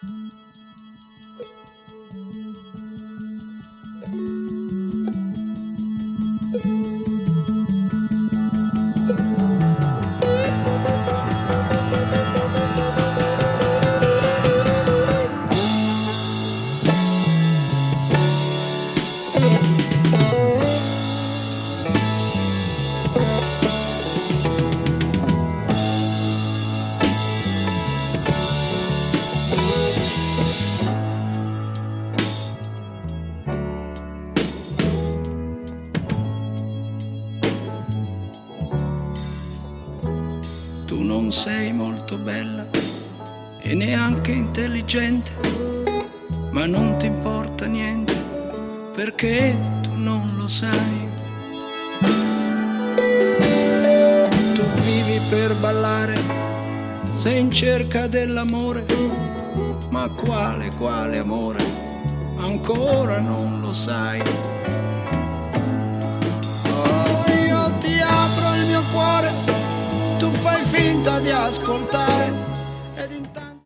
Tu non sei molto bella e neanche intelligente, ma non ti importa niente perché tu non lo sai. Tu vivi per ballare, sei in cerca dell'amore, ma quale amore? Ancora non lo sai. Oh, io ti apro il mio cuore, tu fai finta di ascoltare ed intanto